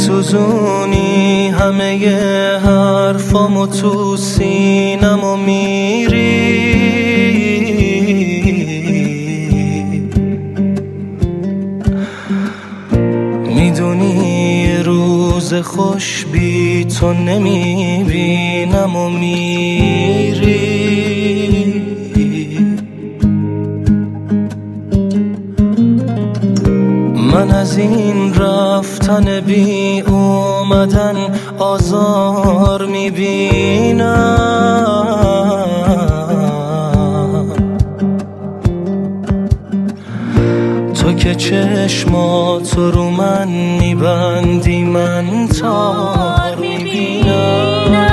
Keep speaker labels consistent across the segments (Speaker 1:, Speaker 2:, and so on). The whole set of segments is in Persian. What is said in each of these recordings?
Speaker 1: میسوزونی همه حرفامو تو سینمو میری، میدونی روز خوش بی تو نمیبینم و میری. من از این رفتن بی اومدن آزار میبینم، تو که چشماتو رو من میبندی من تار میبینم،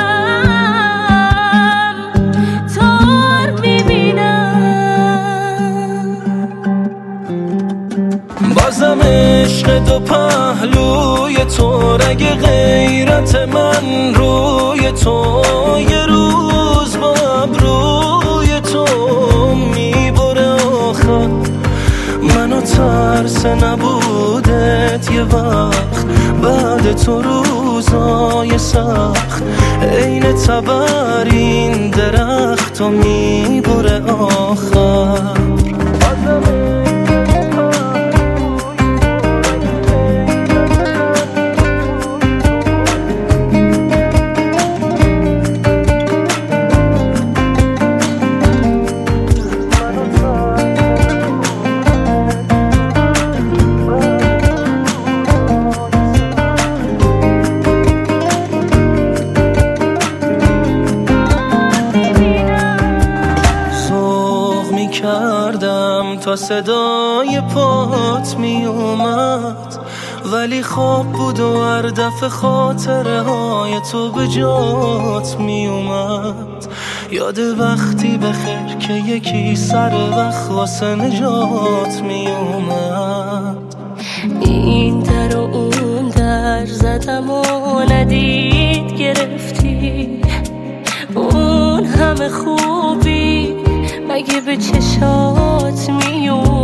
Speaker 2: تار میبینم.
Speaker 1: بازم عشق دو پهلوی تو، رگ غیرت من روی تو، یه روز با ابروی تو میبره آخر منو ترس نبودت یه وقت، بعد تو روزای سخت عین تبر این درخت و میبره آخر. کردم تا صدای پات می اومد، ولی خواب بود و هر دفعه خاطره های تو به جات می اومد. یاد وقتی بخیر که یکی سر وقت واسه نجات می اومد.
Speaker 2: این در و اون در زدم و ندید گرفتی، اون همه خوبی مگه به چشات میون؟